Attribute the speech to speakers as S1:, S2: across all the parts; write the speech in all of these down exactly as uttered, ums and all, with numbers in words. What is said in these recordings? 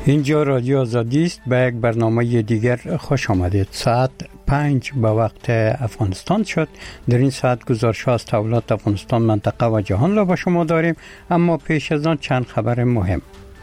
S1: اینجا رادیو آزادی است. به یک برنامه دیگر خوش آمدید. ساعت پنج به وقت افغانستان شد. در این ساعت گزارش از تحولات افغانستان، منطقه و جهان را به شما داریم، اما پیش از آن چند خبر مهم.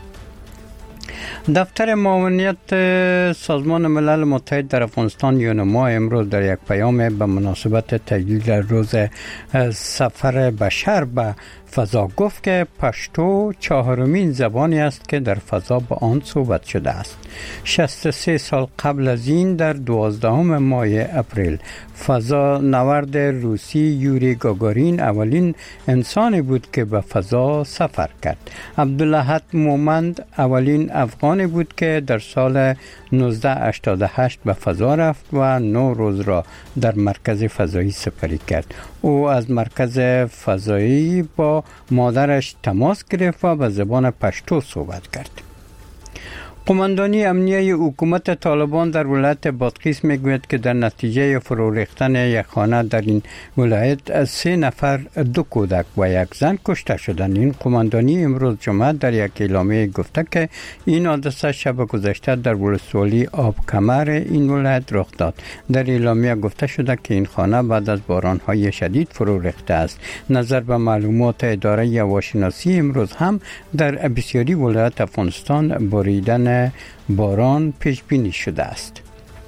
S1: دفتر معاونیت سازمان ملل متحد در افغانستان یونما امروز در یک پیام به مناسبت تجلیل روز سفر بشر به فضا گفت که پشتو چهارمین زبانی است که در فضا با آن صحبت شده است. شصت و سه سال قبل از این در دوازدهم ماه اپریل فضا نورد روسی یوری گاگارین اولین انسانی بود که به فضا سفر کرد. عبدالاحد مومند اولین افغانی بود که در سال نوزده هشتاد و هشت به فضا رفت و نه روز را در مرکز فضایی سپری کرد. او از مرکز فضایی با مادرش تماس گرفت و به زبان پشتو صحبت کرد. قماندانی امنیه حکومت طالبان در ولایت بادغیس میگوید که در نتیجه فرو ریختن یک خانه در این ولایت سه نفر، دو کودک و یک زن کشته شدند. این قماندانی امروز جمعه در یک اعلامیه گفته که این حادثه شب گذشته در ولسوالی آب کمر این ولایت رخ داد. در اعلامیه گفته شده که این خانه بعد از باران‌های شدید فرو ریخته است. نظر به معلومات اداره هواشناسی امروز هم در بسیاری ولایت افغانستان باریدن باران پیش بینی شده است.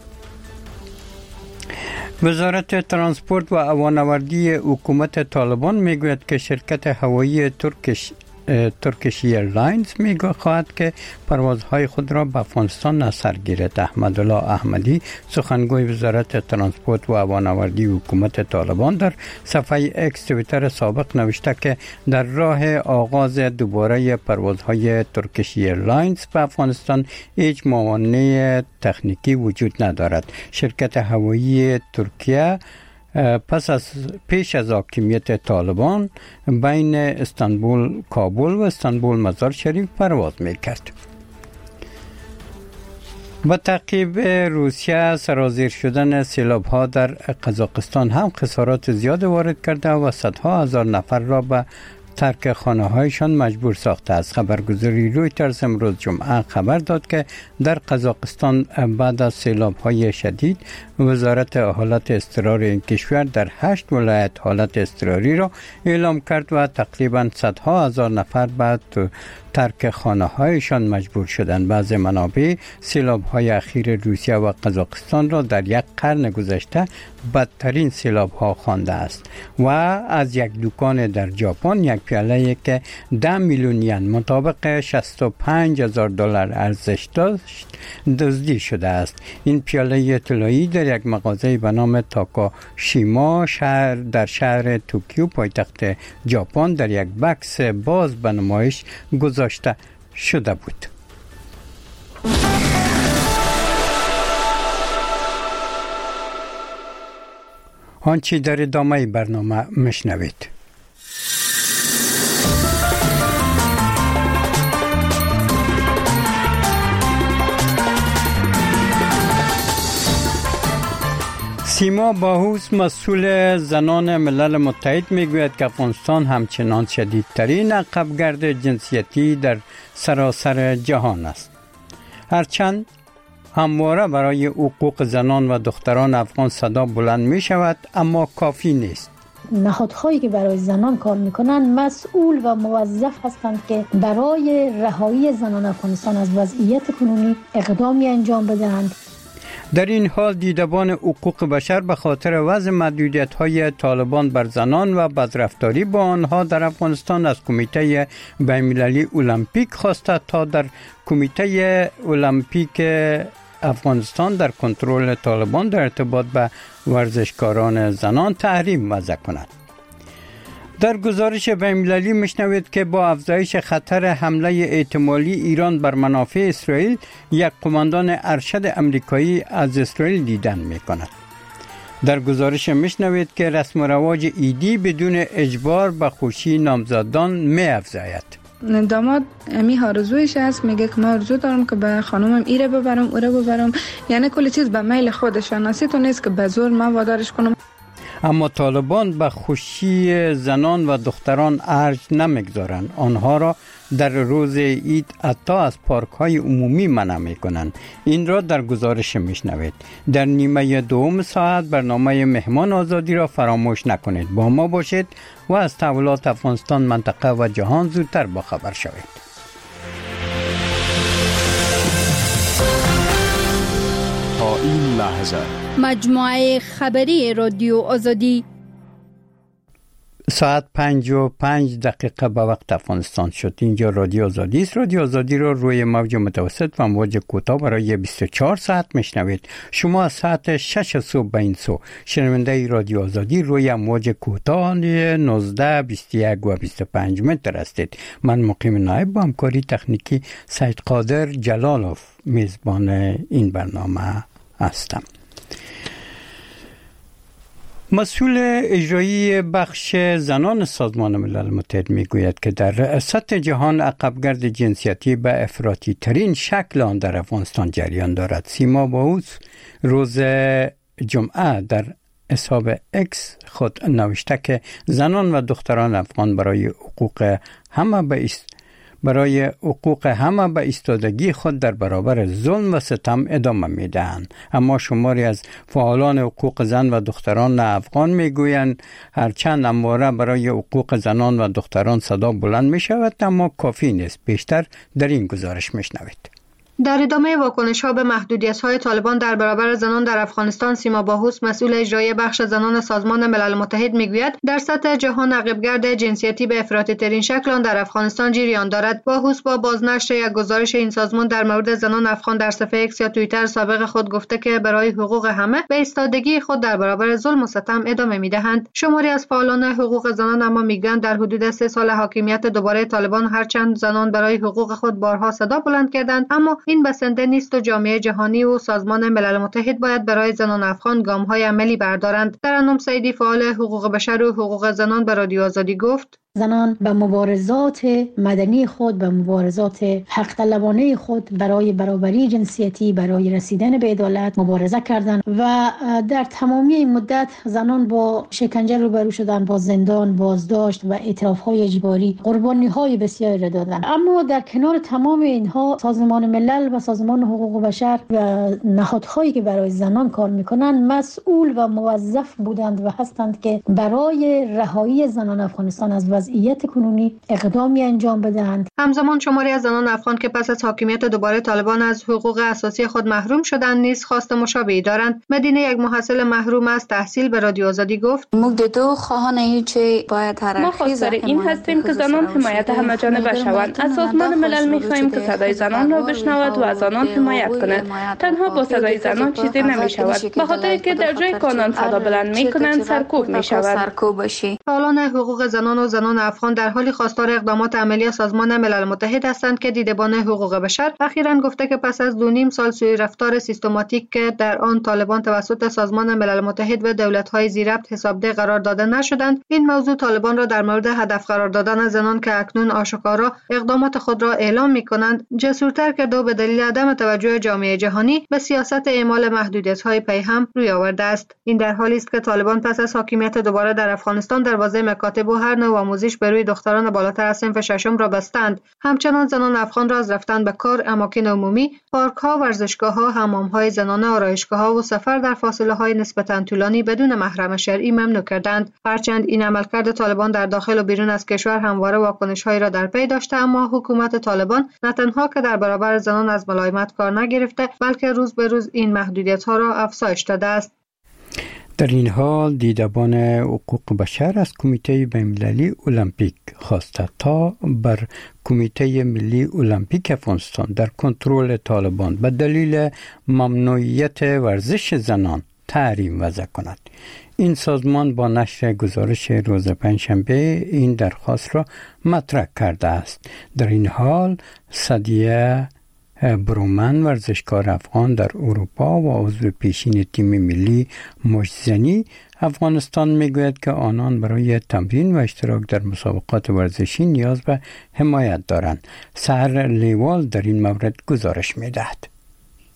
S1: وزارت ترانسپورت و هوانوردی حکومت طالبان میگوید که شرکت هوایی ترکش ترکیش ایرلاینز می‌خواهد که پروازهای خود را به افغانستان نصر گیرد. احمدالله احمدی سخنگوی وزارت ترانسپورت و هوانوردی حکومت طالبان در صفحه اکس توییتر سابق نوشته که در راه آغاز دوباره پروازهای ترکیش ایرلاینز به افغانستان هیچ موانع تکنیکی وجود ندارد. شرکت هوایی ترکیه پس از پیش از حاکمیت طالبان بین استانبول کابل و استانبول مزار شریف پرواز میکرد. با تعقیب روسیه سرازیر شدن سیلاب ها در قزاقستان هم خسارات زیاد وارد کرده و صدها هزار نفر را به ترک خانه هایشان مجبور ساخته است. خبرگزاری رویترز امروز جمعه خبر داد که در قزاقستان بعد از سیلاب های شدید وزارت حالت اضطرار این کشور در هشت ولایت حالت اضطراری را اعلام کرد و تقریبا صدها هزار نفر بعد ترک خانه هایشان مجبور شدند. بعض منابع سیلاب های اخیر روسیه و قزاقستان را در یک قرن گذشته بدترین سیلاب ها خوانده است و از یک دکان در ژاپن یک پیاله که ده میلیون ین مطابق شصت و پنج هزار دلار ارزش داشت دزدی شده است. این پیاله طلایی در یک مغازه به نام تاکاشیما شهر در شهر توکیو پایتخت ژاپن در یک بکس باز به نمایش گذاشته شده بود. آنچه در ادامه برنامه مشنوید. سیما باهوس مسئول زنان ملل متحد میگوید که افغانستان همچنان شدیدترین عقبگرد جنسیتی در سراسر جهان است. هرچند همواره برای حقوق زنان و دختران افغان صدا بلند می شود، اما کافی نیست.
S2: نهادهایی که برای زنان کار میکنند مسئول و موظف هستند که برای رهایی زنان افغانستان از وضعیت کنونی اقدامی انجام بدهند.
S1: در این حال دیدبان حقوق بشر به خاطر وضع محدودیت‌های طالبان بر زنان و بدرفتاری با آنها در افغانستان از کمیته بین‌المللی المپیک خواسته تا در کمیته المپیک افغانستان در کنترل طالبان در ارتباط به ورزشکاران زنان تحریم وضع کند. در گزارش بین‌المللی میشنوید که با افزایش خطر حمله احتمالی ایران بر منافع اسرائیل، یک قماندان ارشد امریکایی از اسرائیل دیدن میکند. در گزارش میشنوید که رسم و رواج عیدی بدون اجبار به خوشی نامزدان می‌افزاید.
S3: داماد امی آرزویش است، میگه که من آرزو دارم که به خانومم ایره ببرم اوره ببرم، یعنی کل چیز به میل خودشان است، تو نیست که به زور من وادارش کنم.
S1: اما طالبان به خوشی زنان و دختران ارج نمیگذارند. آنها را در روز عید حتی از پارک های عمومی منع میکنند. این را در گزارش میشنوید. در نیمه دوم ساعت برنامه مهمان آزادی را فراموش نکنید. با ما باشید و از تحولات افغانستان، منطقه و جهان زودتر با خبر شوید.
S4: تا این لحظه
S5: مجموعه خبری رادیو آزادی
S1: ساعت پنج و پنج دقیقه به وقت افغانستان شد. اینجا رادیو آزادی است. رادیو آزادی را روی موج متوسط و موج کوتاه برای بیست و چهار ساعت میشنوید. شما از ساعت شش صبح به این سو شنونده رادیو آزادی روی موج کوتاه نوزده، بیست و یک و بیست و پنج متر هستید. من مقیم نایب با همکاری تکنیکی سید قادر جلالوف میزبان این برنامه هستم. مسئول اجرایی بخش زنان سازمان ملل متحد میگوید که در سطح جهان عقبگرد جنسیتی به افراطی ترین شکل آن در افغانستان جریان دارد. سیما باوس روز جمعه در حساب اکس خود نوشته که زنان و دختران افغان برای حقوق همه به است برای حقوق همه به ایستادگی خود در برابر ظلم و ستم ادامه میدهند. اما شماری از فعالان حقوق زن و دختران افغان میگویند هرچند همواره برای حقوق زنان و دختران صدا بلند می شود اما کافی نیست. بیشتر در این گزارش میشنوید.
S6: در ادامه واکنش‌ها به محدودیت‌های طالبان در برابر زنان در افغانستان، سیما باهوس مسئول اجرایی بخش زنان سازمان ملل متحد میگوید در سطح جهان عقبگرد جنسیتی به افراطی ترین شکل آن در افغانستان جریان دارد. باهوس با بازنشر یک گزارش این سازمان در مورد زنان افغان در صفحه اکس یا توییتر سابق خود گفته که برای حقوق همه به ایستادگی خود در برابر ظلم و ستم ادامه میدهند. شماری از فعالان حقوق زنان اما میگویند در حدود سه سال حاکمیت دوباره طالبان هرچند زنان برای حقوق خود بارها صدا بلند کردند اما این بسنده نیست و جامعه جهانی و سازمان ملل متحد باید برای زنان افغان گام‌های عملی بردارند. ترنم سعیدی فعال حقوق بشر و حقوق زنان به رادیو آزادی گفت
S2: زنان به مبارزات مدنی خود، به مبارزات حق طلبانه خود برای برابری جنسیتی، برای رسیدن به عدالت مبارزه کردند و در تمامی این مدت زنان با شکنجه روبرو شدند، با زندان، بازداشت و اعتراف‌های اجباری، قربانی‌های بسیاری را دادند. اما در کنار تمام اینها سازمان ملل و سازمان حقوق بشر و نهادهایی که برای زنان کار می‌کنند مسئول و موظف بودند و هستند که برای رهایی زنان افغانستان از وضعیت کنونی اقدامی انجام بدهند.
S6: همزمان شماری از زنان افغان که پس از حاکمیت دوباره طالبان از حقوق اساسی خود محروم شدند نیز خواست مشابهی دارند. مدینه، یک محصل محروم از تحصیل، به رادیو آزادی گفت
S7: ما دو خواهان چه باید
S8: ما خواستار این هستیم که زنان حمایت همه جانبه شوند. از سازمان ملل می‌خواهیم که صدای زنان را بشنود و از آنان حمایت کند. تنها با صدای زنان چیزی نمی‌شود. به خاطر که در جای کانون صدا بلند می‌کنند سرکوب می‌شود.
S6: فعالان حقوق زنان و زنان افغان در حالی خواستار اقدامات عملی سازمان ملل متحد هستند که دیدبان حقوق بشر اخیراً گفته که پس از دو نیم سال سوء رفتار سیستماتیک که در آن طالبان توسط سازمان ملل متحد و دولت‌های ذی‌ربط حسابده قرار داده نشدند، این موضوع طالبان را در مورد هدف قرار دادن زنان که اکنون آشکارا اقدامات خود را اعلام می‌کنند جسورتر کرده و به دلیل عدم توجه جامعه جهانی به سیاست اعمال محدودیت‌های پیهم روی آورده است. این در حالی است که طالبان پس از حاکمیت دوباره در افغانستان دروازه مکاتب و هر نوع آموزش به روی دختران بالاتر از صنف ششم را بستند. همچنان زنان افغان را از رفتن به کار، اماکن عمومی، پارک‌ها، ورزشگاه‌ها، حمام‌های زنانه، آرایشگاه‌ها و سفر در فاصله‌های نسبتاً طولانی بدون محرم شرعی ممنوع کردند. هرچند این عملکرد طالبان در داخل و بیرون از کشور همواره واکنش‌هایی را در پی داشته اما حکومت طالبان نه تنها که در برابر زنان از ملایمت کار نگرفته بلکه روز به روز این محدودیت‌ها را افزایش داده است.
S1: در این حال دیدبان حقوق بشر از کمیته بین‌المللی المپیک خواسته تا بر کمیته ملی المپیک افغانستان در کنترل طالبان به دلیل ممنوعیت ورزش زنان تحریم وضع کند. این سازمان با نشر گزارش روز پنجشنبه این درخواست را مطرح کرده است. در این حال سدیه برومن، ورزشکار افغان در اروپا و عضو پیشین تیم ملی مشت‌زنی افغانستان میگوید که آنان برای تمرین و اشتراک در مسابقات ورزشی نیاز به حمایت دارند. سحر لیوال در این مورد گزارش میدهد.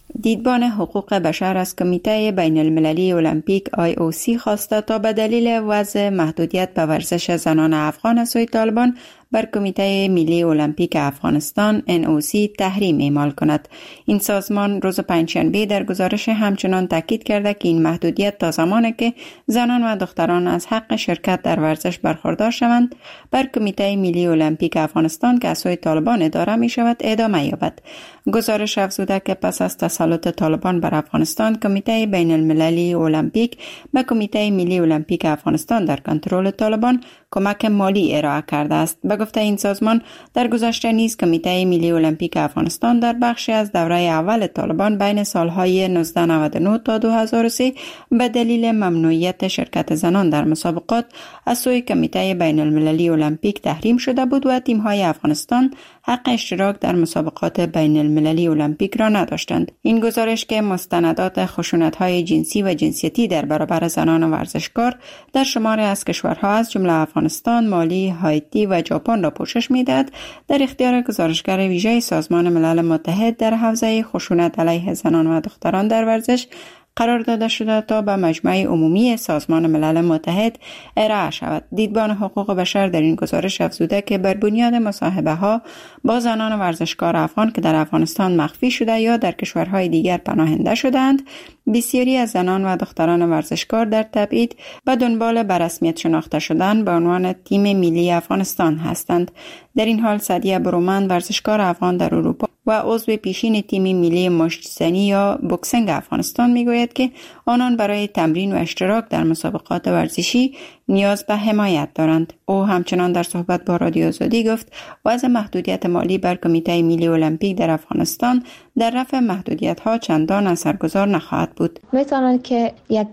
S9: دیدبان حقوق بشر از کمیته بین المللی المپیک آی او سی خواسته تا به دلیل وضع محدودیت به ورزش زنان افغان از سوی طالبان بر کمیته ملی المپیک افغانستان ان او سی تحریم اعمال کند. این سازمان روز پنجشنبه در گزارش همچنان تاکید کرده که این محدودیت تا زمانی که زنان و دختران از حق شرکت در ورزش برخوردار شوند بر کمیته ملی المپیک افغانستان که از سوی طالبان اداره می شود ادامه یابد. گزارش افزوده که پس از تسلط طالبان بر افغانستان، کمیته بین المللی المپیک به کمیته ملی المپیک افغانستان در کنترل طالبان کمک مالی ارائه کرده است. به گفته این سازمان، در گذشته نیز کمیته ملی المپیک افغانستان در بخشی از دوره اول طالبان بین سالهای نوزده نود و نه تا دو هزار و سه به دلیل ممنوعیت شرکت زنان در مسابقات از سوی کمیته بین المللی المپیک تحریم شده بود و تیم‌های افغانستان حق اشتراک در مسابقات بین المللی المپیک را نداشتند. این گزارش که مستندات خشونت‌های جنسی و جنسیتی در برابر زنان ورزشکار در شماری از کشورها از جمله افغانستان، مالی، هایتی و ژاپن را پوشش می‌دهد، در اختیار گزارشگر ویژه سازمان ملل متحد در حوزه خشونت علیه زنان و دختران در ورزش قرار داده شده تا به مجمع عمومی سازمان ملل متحد ارائه شود. دیدبان حقوق بشر در این گزارش افزوده که بر بنیاد مصاحبه ها با زنان ورزشکار افغان که در افغانستان مخفی شده یا در کشورهای دیگر پناهنده شدند، بسیاری از زنان و دختران ورزشکار در تبعید به دنبال به رسمیت شناخته شدن به عنوان تیم ملی افغانستان هستند. در این حال سعدیه برومند، ورزشکار افغان در اروپا و عضو پیشین تیم ملی مشت‌زنی یا بوکسینگ افغانستان میگوید که آنان برای تمرین و اشتراک در مسابقات ورزشی نیاز به حمایت دارند. او همچنان در صحبت با رادیو آزادی گفت وضع محدودیت مالی بر کمیته ملی المپیک در افغانستان در رفع محدودیت ها چندان اثرگذار نخواهد بود.
S10: میتونن که یک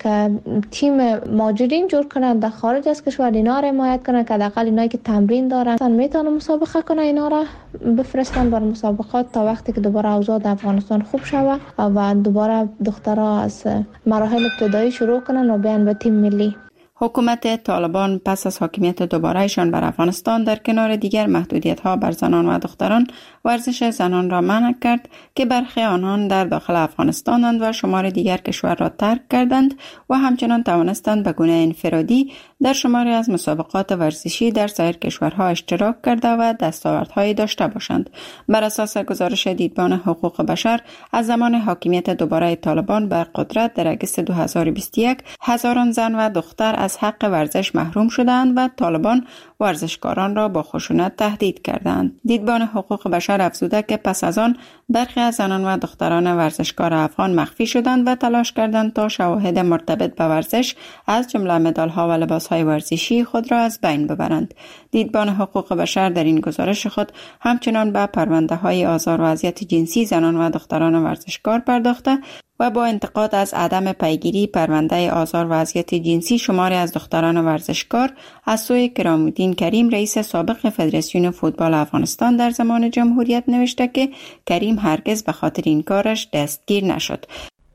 S10: تیم ماجرین جور کنند در خارج از کشور، اینا را حمایت کنند که حداقل اینایی که تمرین دارن میتونن مسابقه کنن، اینا را بفرستن بر مسابقات تا وقتی که دوباره اوضاع در افغانستان خوب شود و دوباره دخترها از مراحل ابتدایی شروع کنن و بیان به تیم ملی.
S9: حکومت طالبان پس از حاکمیت دوباره‌شان بر افغانستان در کنار دیگر محدودیت‌ها بر زنان و دختران ورزش زنان را منع کرد که برخی آنان در داخل افغانستانند و شمار دیگر کشور را ترک کردند و همچنان توانستند به گونه انفرادی در شماری از مسابقات ورزشی در سایر کشورها اشتراک کرده و دستاوردهایی داشته باشند. بر اساس گزارش دیدبان حقوق بشر، از زمان حاکمیت دوباره طالبان بر قدرت در اگست دو هزار و بیست و یک هزاران زن و دختر از حق ورزش محروم شدند و طالبان ورزشکاران را با خشونت تهدید کردند. دیدبان حقوق بشر افزوده که پس از آن برخی از زنان و دختران ورزشکار افغان مخفی شدند و تلاش کردند تا شواهد مرتبط به ورزش از جمله مدال‌ها و لباس‌های ورزشی خود را از بین ببرند. دیدبان حقوق بشر در این گزارش خود همچنان به پرونده‌های آزار و اذیت جنسی زنان و دختران ورزشکار پرداخته و با انتقاد از عدم پیگیری پرونده آزار و اذیت جنسی شماری از دختران ورزشکار از سوی کرام‌الدین کریم، رئیس سابق فدراسیون فوتبال افغانستان در زمان جمهوریت، نوشته که کریم هرگز به خاطر این کارش دستگیر نشد.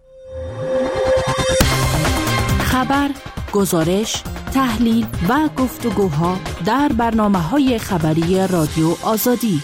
S11: خبر، گزارش، تحلیل و گفتگوها در برنامه‌های خبری رادیو آزادی.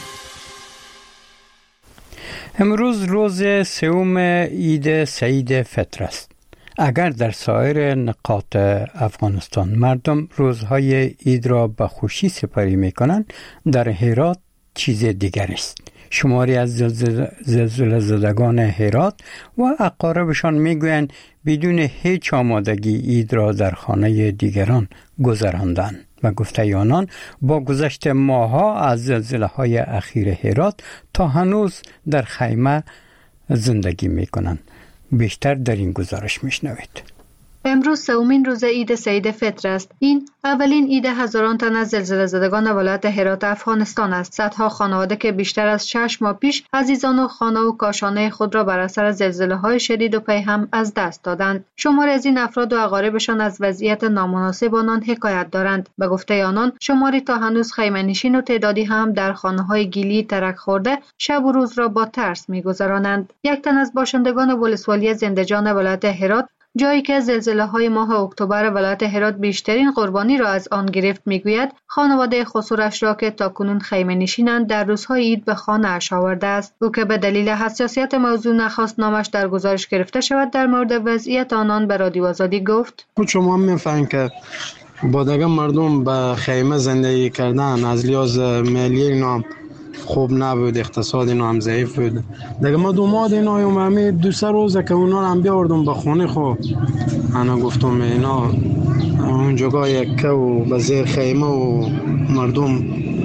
S1: امروز روز سوم عید سعید فطر است. اگر در سایر نقاط افغانستان مردم روزهای عید را به خوشی سپری می کنند، در هرات چیز دیگر است. شماری از زلزله زدگان هرات و اقاربشان می گویند بدون هیچ آمادگی عید را در خانه دیگران گذراندند و گفته آنان با گذشت ماه‌ها از زلزله های اخیر هرات تا هنوز در خیمه زندگی می کنند. بیشتر در این گزارش میشنوید.
S6: امروز سومین روز عید سعید فطر است. این اولین عید هزاران تن از زلزله زدگان ولایت هرات افغانستان است. صدها خانواده که بیشتر از شش ماه پیش عزیزان و خانه و کاشانه خود را بر اثر زلزله‌های شدید و پیهم از دست دادند. شماری از این افراد و اقاربشان از وضعیت نامناسب آنان حکایت دارند. به گفته آنان، شماری تا هنوز خیمه نشین و تعدادی هم در خانه‌های گیلی ترک خورده شب و روز را با ترس می‌گذرانند. یک تن از باشندگان ولسوالی زنده‌جان ولایت هرات جایی که زلزله‌های ماه اکتبر ولایت هرات بیشترین قربانی را از آن گرفت میگوید خانواده خسرش را که تاکنون خیمه نشینند در روزهای عید به خانه اش آورده است. او که به دلیل حساسیت موضوع نخواست نامش در گزارش گرفته شود در مورد وضعیت آنان به رادیو آزادی گفت:
S12: شما می‌فهمید که با دیگه مردم به خیمه زندگی کردن از لحاظ مالی نام خوب نبود، اقتصادی نام ضعیف بود. دیگه ما دو ماه اینا یومی دو سه روزه که اونا هم بیاوردم به خونه خو انا گفتم اینا اون جگاه یکه و به زیر خیمه و مردم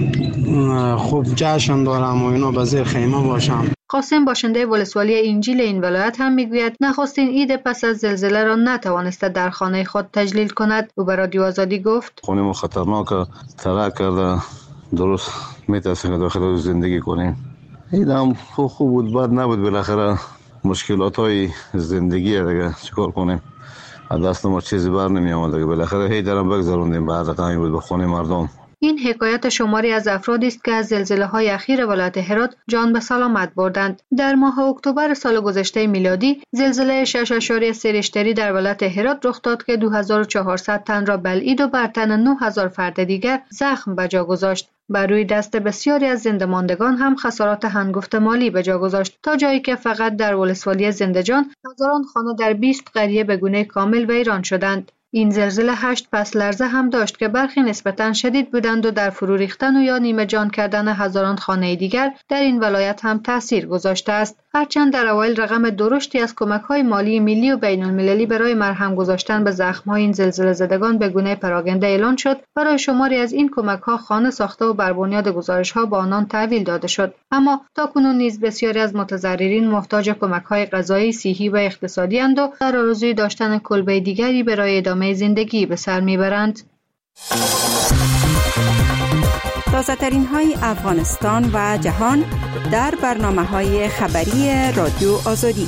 S12: خوب جشن دارم و اینا به زیر خیمه باشم.
S6: قاسم باشنده ولسوالی انجیل این ولایت هم میگوید نخستین عید پس از زلزله را نتوانسته در خانه خود تجلیل کند. او به رادیو آزادی گفت:
S13: خونه ما خطرناک ترک کرده، درست میترسیم که داخل زندگی کنیم. ایدم خوب خوب بود، بد نبود. بالاخره مشکلات های زندگی دیگه چیکار کنیم، از دست ما چیزی بر نمی آمد دیگه. بالاخره هی درم بگذروندیم به هر رقمی بود به خونه مردم.
S6: این حکایت شماری از افرادی است که از زلزله‌های اخیر ولایت هرات جان به سلامت بردند. در ماه اکتبر سال گذشته میلادی زلزله شش اشاریه سه ریشتری در ولایت هرات رخ داد که دو هزار و چهارصد تن را بلعید و بر تن نه هزار فرد دیگر زخم به جا گذاشت. بر روی دست بسیاری از زنده‌ماندگان هم خسارات هنگفت مالی به جا گذاشت، تا جایی که فقط در ولسوالی زنده‌جان هزاران خانه در بیست قریه به گونه کامل ویران شدند. این زلزله هشت پس لرزه هم داشت که برخی نسبتاً شدید بودند و در فرو ریختن و یا نیمه جان کردن هزاران خانه دیگر در این ولایت هم تأثیر گذاشته است. هرچند در اوایل رقم درشتی از کمک‌های مالی ملی و بین‌المللی برای مرهم گذاشتن به زخم‌های این زلزله زدگان به گونه پراگنده اعلان شد، برای شماری از این کمک‌ها خانه ساخته و بر بنیاد گزارش‌ها با آنان تحویل داده شد. اما تاکنون نیز بسیاری از متضررین محتاج کمک‌های غذایی، صحی و اقتصادی اند و در آرزوی داشتن کلبه دیگری برای ادامه زندگی به سر میبرند.
S9: تازه ترین های افغانستان و جهان در برنامه های خبری رادیو آزادی.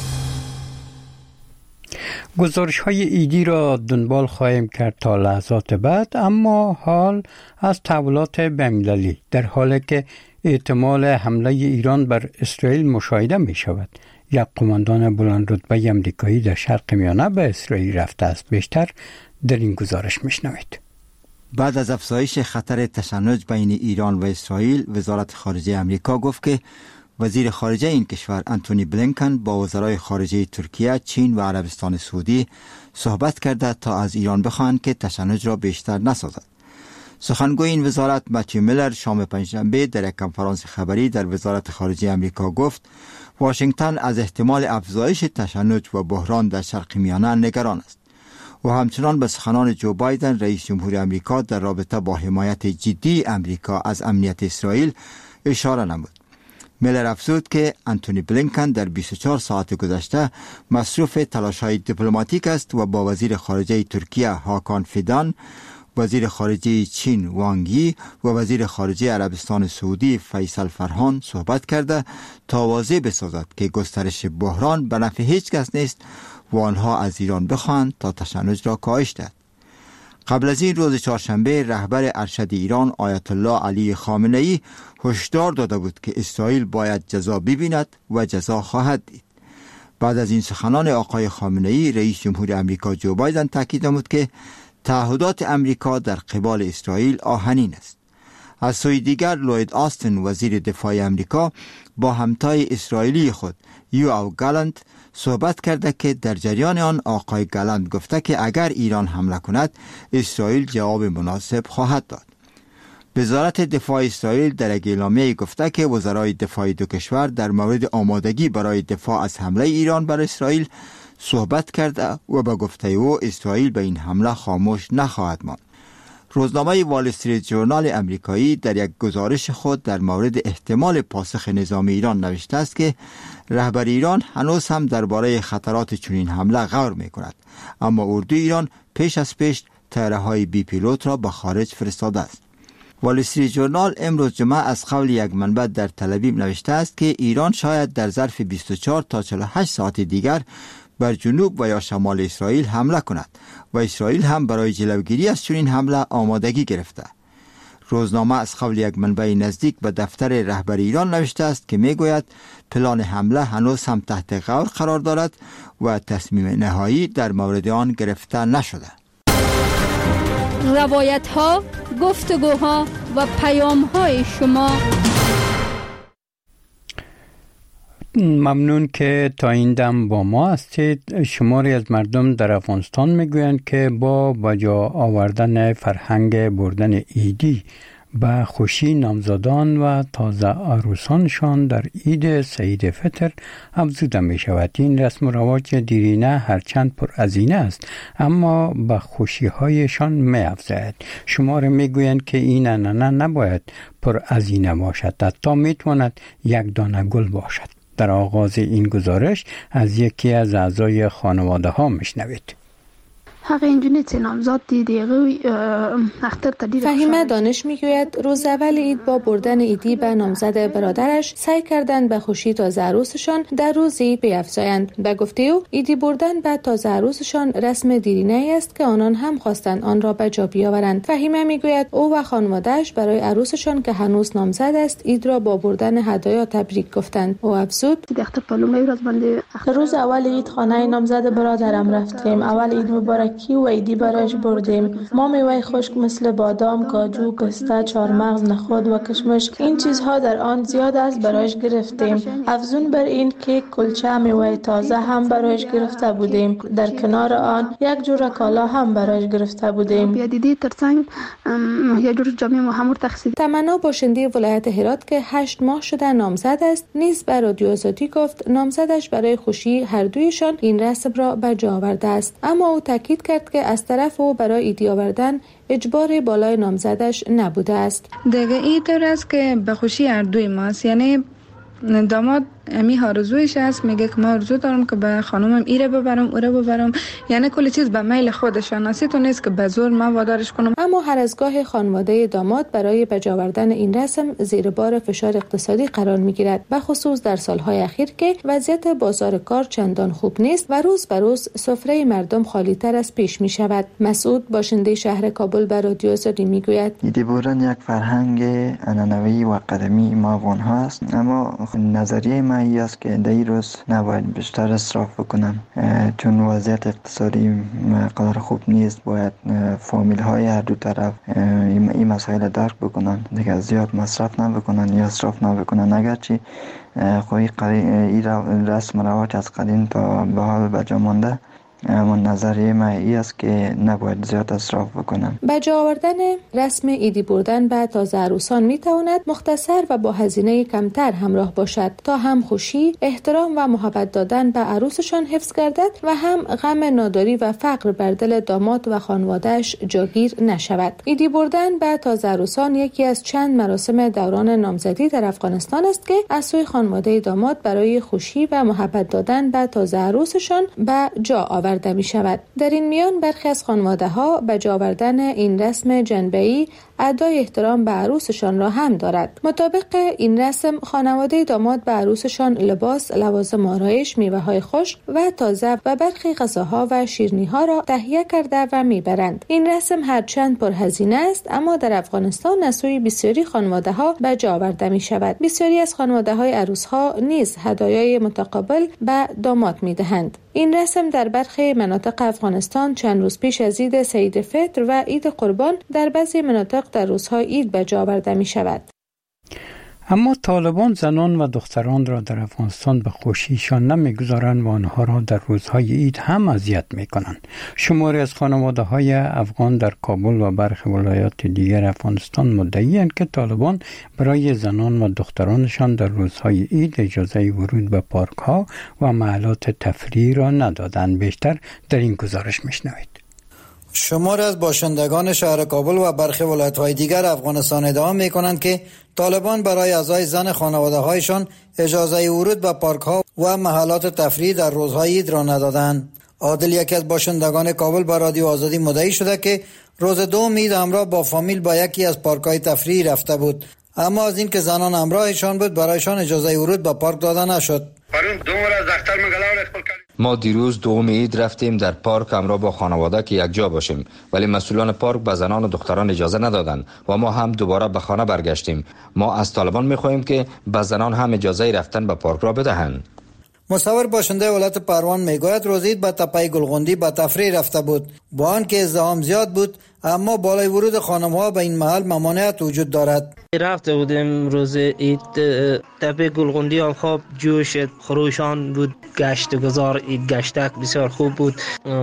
S1: گزارش های ایدی را دنبال خواهیم کرد تا لحظات بعد، اما حال از تحولات بین‌المللی در حالی که احتمال حمله ایران بر اسرائیل مشاهده می شود. یک قماندان بلند رتبه آمریکایی در شرق میانه به اسرائیل رفته است. بیشتر در این گزارش میشنوید.
S14: بعد از افزایش خطر تشنج بین ایران و اسرائیل، وزارت خارجه آمریکا گفت که وزیر خارجه این کشور انتونی بلینکن با وزرای خارجه ترکیه، چین و عربستان سعودی صحبت کرده تا از ایران بخواهند که تشنج را بیشتر نسازد. سخنگوی این وزارت متیو میلر شام پنجشنبه در یک کنفرانس خبری در وزارت خارجه آمریکا گفت واشنگتن از احتمال افزایش تشنج و بحران در شرق میانه نگران است. و همچنان به سخنان جو بایدن رئیس جمهور آمریکا در رابطه با حمایت جدی آمریکا از امنیت اسرائیل اشاره نمود. میلر افزود که انتونی بلینکن در بیست و چهار ساعت گذشته مصروف تلاش‌های دیپلماتیک است و با وزیر خارجه ترکیه هاکان فیدان، وزیر خارجه چین وانگ یی و وزیر خارجه عربستان سعودی فیصل فرهان صحبت کرده تا واضح بسازد که گسترش بحران به نفع هیچ کس نیست و آنها از ایران بخواهند تا تشنج را کاهش دهد. قبل از این روز چهارشنبه رهبر ارشد ایران آیت الله علی خامنه ای هشدار داده بود که اسرائیل باید جزا ببیند و جزا خواهد دید. بعد از این سخنان آقای خامنه ای، رئیس جمهور آمریکا جو بایدن تاکید نمود که تعهدات آمریکا در قبال اسرائیل آهنین است. از سوی دیگر لوید آستن وزیر دفاع آمریکا با همتای اسرائیلی خود یوآو گالانت صحبت کرده که در جریان آن آقای گالانت گفته که اگر ایران حمله کند اسرائیل جواب مناسب خواهد داد. وزارت دفاع اسرائیل در یک اعلامیه گفته که وزرای دفاع دو کشور در مورد آمادگی برای دفاع از حمله ایران بر اسرائیل صحبت کرده و به گفته او اسرائیل به این حمله خاموش نخواهد ماند. روزنامه وال استریت ژورنال امریکایی در یک گزارش خود در مورد احتمال پاسخ نظامی ایران نوشته است که رهبر ایران هنوز هم درباره خطرات چنین حمله غور می‌کند، اما اردوی ایران پیش از پیش طیاره‌های بی پیلوت را به خارج فرستاده است. وال استریت ژورنال امروز جمعه از قول یک منبع در تل‌آویو نوشته است که ایران شاید در ظرف بیست و چهار تا چهل و هشت ساعت دیگر بر جنوب و یا شمال اسرائیل حمله کند و اسرائیل هم برای جلوگیری از چنین حمله آمادگی گرفته. روزنامه از قول یک منبع نزدیک به دفتر رهبری ایران نوشته است که میگوید پلان حمله هنوز هم تحت غور قرار دارد و تصمیم نهایی در مورد آن گرفته نشده.
S5: روایت ها، گفتگوها و پیام های شما.
S1: ممنون که تا این دم با ما هستید. شماری از مردم در افغانستان میگویند که با بجا آوردن فرهنگ بردن عیدی به خوشی نامزادان و تازه عروسانشان در عید سعید فطر افزوده می شود. این رسم و رواج دیرینه هرچند پر هزینه است اما به خوشی هایشان می افزاید. شماره می گویند که این عنعنه نباید پر هزینه باشد، حتی می تواند یک دانه گل باشد. در آغاز این گزارش از یکی از اعضای خانواده ها می شنوید.
S15: هغه انجونی چې نامزاد دي دیگه اختر تدیر.
S16: فهیمه دانش میگوید روز اول عید با بردن عیدی به نامزد برادرش سعی کردند به خوشی تازه عروسشان در روز عید بیفزایند. به گفته او عیدی بردن به تازه عروسشان رسم دیرینه است که آنان هم خواستند آن را به جا بیاورند. فهیمه میگوید او و خانواده‌اش برای عروسشان که هنوز نامزد است عید را با بردن هدایا تبریک گفتند. او افزود
S10: روز اول عید خانه نامزد برادرم رفتیم. اول عید مبارک کی و عیدی برایش بردیم. ما میوه خشک مثل بادام، کاجو، پسته، چهارمغز، نخود و کشمش این چیزها در آن زیاد است برایش گرفتیم. افزون بر این کیک، کلچه، میوه تازه هم برایش گرفته بودیم. در کنار آن یک جور کالا هم برایش گرفته بودیم.
S16: تمنا باشنده ولایت هرات که هشت ماه شده نامزد است نیز به رادیو آزادی گفت نامزدش برای خوشی هر دویشان این رسم را به جا آورده است، اما او تاکید کرد که از طرف او برای عیدی آوردن اجبار بالای نامزدش نبوده است.
S3: دیگه این طور است که به خوشی هر دوی ماست، یعنی داماد امی آرزویش است، میگه که ما آرزو دارم که به خانومم ایره ببرم اوره ببرم، یعنی کل چیز به میل خودشان است، تو نیست که به زور من وادارش کنم.
S16: اما هر از گاه خانواده داماد برای بجا آوردن این رسم زیر بار فشار اقتصادی قرار میگیرد، به خصوص در سالهای اخیر که وضعیت بازار کار چندان خوب نیست و روز به روز سفره مردم خالی تر از پیش می شود. مسعود باشنده شهر کابل به رادیو آزادی میگوید
S17: عیدی بردن یک فرهنگ عنعنوی و قدیمی ما افغان ها است، اما نظریه من این است که در این روز نباید بیشتر اصراف بکنن، چون وضعیت اقتصادی قدر خوب نیست. باید فامیل های هر دو طرف این مسائل درک بکنن، دیگه زیاد مصرف نبکنن یا اصراف نبکنن. اگرچه خوی این رسم رواج از قدیم تا به حال بجا مانده، اما نظریه من این است که نباید زیاد اصراف بکنن.
S16: به جا آوردن رسم عیدی بردن به تازه عروسان می تواند مختصر و با هزینه کمتر همراه باشد تا هم خوشی، احترام و محبت دادن به عروسشان حفظ گردد و هم غم ناداری و فقر بر دل داماد و خانواده‌اش جاگیر نشود. عیدی بردن به تازه عروسان یکی از چند مراسم دوران نامزدی در افغانستان است که از سوی خانواده داماد برای خوشی و محبت دادن به تازه عروسشان به جا آورد می شود. در این میان برخی از خانواده ها به جا آوردن این رسم جنبه‌ای ادای احترام به عروسشان را هم دارد. مطابق این رسم خانواده داماد به عروسشان لباس، لوازم آرایش، میوه‌های خشک و تازه و برخی غذاها و شیرینی‌ها را تهیه کرده و میبرند. این رسم هرچند پرهزینه است اما در افغانستان از سوی بسیاری خانواده‌ها به جا آورده می شود. بسیاری از خانواده‌های عروس‌ها نیز هدایای متقابل به داماد می‌دهند. این رسم در برخی مناطق افغانستان چند روز پیش از عید سعید فطر و عید قربان در بعضی مناطق در روزهای عید به جا آورده می شود.
S1: اما طالبان زنان و دختران را در افغانستان به خوشیشان نمیگذارند و آنها را در روزهای عید هم اذیت میکنند. شماری از خانواده های افغان در کابل و برخی ولایات دیگر افغانستان مدعی‌اند که طالبان برای زنان و دخترانشان در روزهای عید اجازه ورود به پارک ها و محلات تفریح را ندادند. بیشتر در این گزارش میشنوید.
S18: شمار از باشندگان شهر کابل و برخی ولایت‌های دیگر افغانستان ادعا می‌کنند که طالبان برای اعضای زن خانواده‌هایشان اجازه ورود به پارک‌ها و محلات تفریح در روزهای عید را ندادند. عادل یکی از باشندگان کابل با رادیو آزادی مدعی شده که روز دوم عید همراه با فامیل با یکی از پارک‌های تفریح رفته بود، اما از اینکه زنان همراهشان بود برایشان اجازه ورود به پارک داده نشد.
S19: ما دیروز دوم عید رفتیم در پارک همراه با خانواده که یک جا باشیم، ولی مسئولان پارک به زنان و دختران اجازه ندادند و ما هم دوباره به خانه برگشتیم. ما از طالبان میخواهیم که به زنان هم اجازه رفتن به پارک را بدهند.
S18: مصور باشنده ولایت پروان میگوید روز عید به تپه گلغندی به تفریح رفته بود. با آنکه ازدحام زیاد بود اما بالای ورود خانم‌ها به این محل ممانعت وجود دارد.
S20: رفته بودیم روز عید تپه گلغندی، هم خواب جوش خروشان بود، گشت گذار عید گشتک بسیار خوب بود.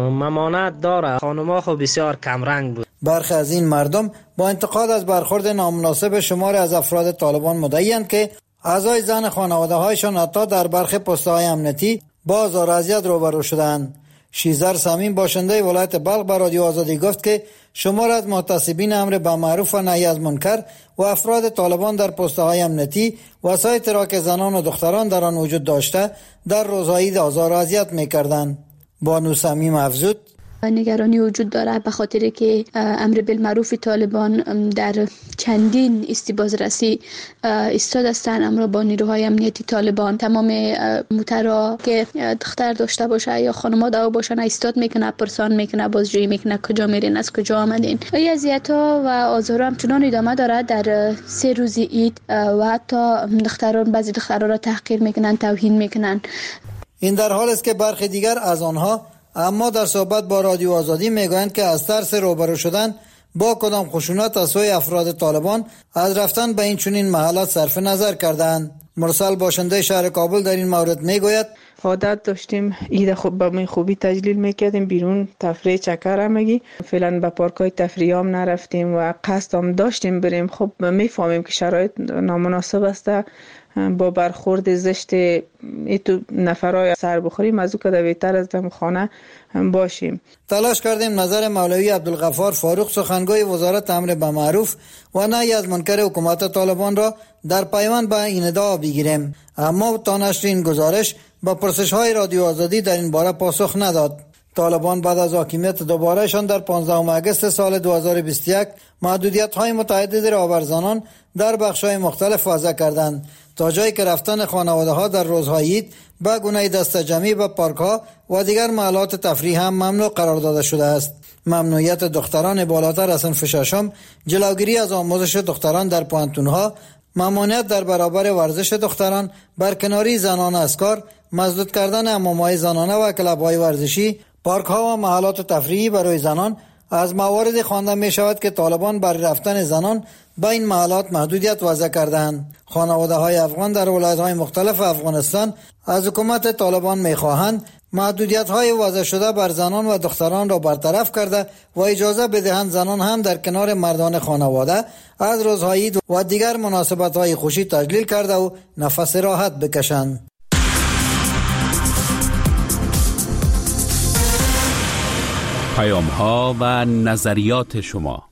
S20: ممانعت داره، خانم‌ها خب بسیار کم رنگ بود.
S18: برخی از این مردم با انتقاد از برخورد نامناسب شمار از افراد طالبان مدعی‌اند که اعضای زن خانواده هایشان حتی در برخی پست‌های امنیتی با آزار و اذیت روبرو شدند. شیزر سمین باشنده ولایت بلخ به رادیو آزادی گفت که شمار از محتسبین امر بالمعروف و نهی از منکر و افراد طالبان در پست‌های امنیتی وسایط را که زنان و دختران در آن وجود داشته در روزهای عید آزار و اذیت می‌کردند. بانو سمیم افزود
S15: نگرانی وجود داره به خاطر که امر بالمعروف طالبان در چندین استیبازرسی ایستاد هستند، امر با نیروهای امنیتی طالبان تمام موترا که دختر داشته باشه یا خانم‌ها داو باشن ایستاد میکنه، پرسان میکنه، بازجویی میکنه کجا میرین، از کجا آمدین. این اذیت‌ها و آزار همچنان ادامه داره. در سه روز عید و حتی دختران بعضی دخترها را تحقیر میکنن، توهین میکنن.
S18: این در حال است که برخی دیگر از آنها اما در صحبت با رادیو آزادی میگویند که از ترس روبرو شدن با کدام خشونت از سوی افراد طالبان از رفتن به این چنین محلات صرف نظر کردند. مرسل باشنده شهر کابل در این مورد میگوید
S3: عادت داشتیم عید خوب به من خوبی تجلیل میکردیم، بیرون تفریح چکر همگی، فعلا به پارکای تفریح هم نرفتیم و قصد هم داشتیم بریم. خب میفهمیم که شرایط نامناسب است، با برخورد زشت ایتو نفرای سر بخوریم از او که بهتر از دم خانه باشیم.
S18: تلاش کردیم نظر مولوی عبدالغفار فاروق سخنگوی وزارت امر بالمعروف و نهی از منکر حکومت طالبان را در پیوند به این ادعا بگیریم، اما تا نشر این گزارش با پرسش‌های رادیو آزادی در این باره پاسخ نداد. طالبان بعد از حاکمیت دوبارهشان در پانزدهم آگوست سال دو هزار و بیست و یک محدودیت‌های متعدد را بر زنان در بخش‌های مختلف وضع کردند، تا جایی که رفتن خانواده‌ها در روزهای عید به گونه دسته‌جمعی به پارک‌ها و دیگر محلات تفریح هم ممنوع قرار داده شده است. ممنوعیت دختران بالاتر از صنف ششم، جلوگیری از آموزش دختران در پوانتون‌ها، ممانعت در برابر ورزش دختران، برکناری زنان از کار، مسدود کردن حمام‌های زنانه و کلب‌های ورزشی، پارک‌ها و محلات تفریحی برای زنان از موارد خوانده می شود که طالبان برای رفتن زنان به این محلات محدودیت وضع کردند. خانواده‌های افغان در ولایت‌های مختلف افغانستان از حکومت طالبان می‌خواهند محدودیت‌های وضع شده بر زنان و دختران را برطرف کرده و اجازه بدهند زنان هم در کنار مردان خانواده از روزهای عید و دیگر مناسبت‌های خوشی تجلیل کرده و نفس راحت بکشند.
S4: پیام‌ها و نظریات شما.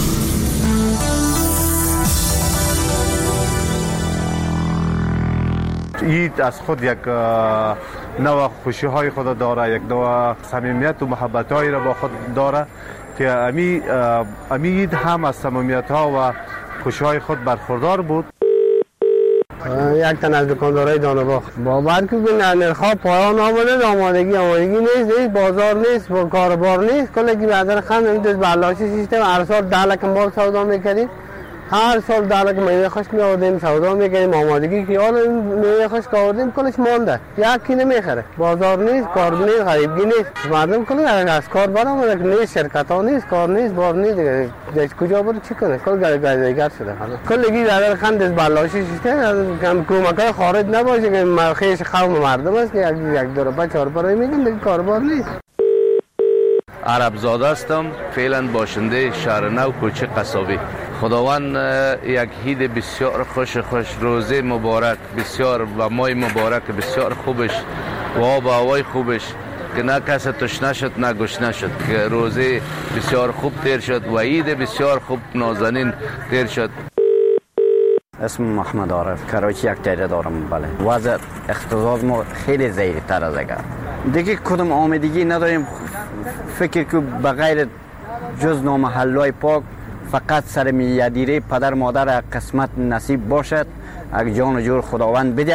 S13: عید از خود یک نوع خوشی های خود داره، یک نوع صمیمیت و محبت هایی را با خود داره که امی امی عید هم از صمیمیت ها و خوشی های خود برخوردار بود.
S21: یک تن از دکاندارای دانباغ باور که نرخ‌ها پایان آمده، آمادگی آمادگی نیست، نیست بازار نیست، با کاربار نیست. کلی که بعدا خند میدوز بلاشی سیستم هر سال ده لک مال سودا میکردیم، هر سال ده لک میوه خشک میآوردیم سودا میکردیم، آمادگی که حالا میوه خشک آوردیم کلش مانده، یکی نمیخره، بازار نیست، کار نیست، غریبگی نیست، مردم کلی از کار برآمده که نیست، شرکت ها نیست، کار نیست، بار نیست، دیگه کجا بره چی کنه؟ کل گردیگر شده حالا کلی که بعدا خند از بلاشی سیستم کم کمکای خارج نباشه که مرخیش قوم مردم است که یک دو روپا چهار روپا میگن دیگه کاربار نیست.
S22: عرب زاده هستم، فعلا باشنده شهر نو کوچه قصابی. خداوند یک عید بسیار خوش خوش روزه مبارک بسیار و ماه مبارک بسیار خوبش و آب و هوای خوبش که نه کس تشنه شد نه گشنه شد، که روزه بسیار خوب تیر شد و عید بسیار خوب نازنین تیر شد.
S23: اسم محمد عارف، کراچی یک تیره دارم. بله وضع اقتصاد ما خیلی ضعیف تر از اگر دیگه کدام آمدگی نداریم. فکر که بغیر جز نامحلای پاک فقط سر میادیره پدر مادر قسمت نصیب باشد، اگه جان و جور خداوند بدهد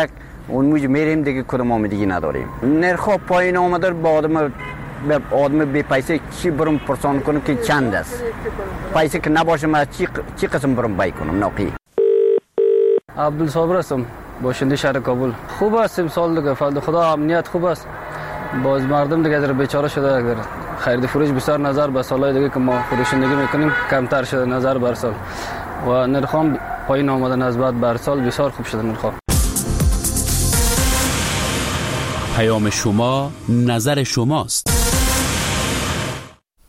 S23: اون موج میریم دیگه کدام آمادگی نداریم. نرخ پایین آمده با آدم به آدم بی پیسه چی برم پرسان کنم که چند است. پیسه که نباشه من چی چی قسم برم بای کنم ناقی.
S2: عبدالصابر هستم، باشنده شهر کابل. خوب است امسال دیگه، فضل خدا امنیت خوب است. باز مردم دیگه در بیچاره شده، اگر خرید فروش بسیار نظر به سالهای دیگه که ما فروشندگی میکنیم کمتر شده نظر بر سال و نرخام پایین آمده نسبت بر سال بسیار خوب شده نرخ.
S4: پیام شما نظر شماست.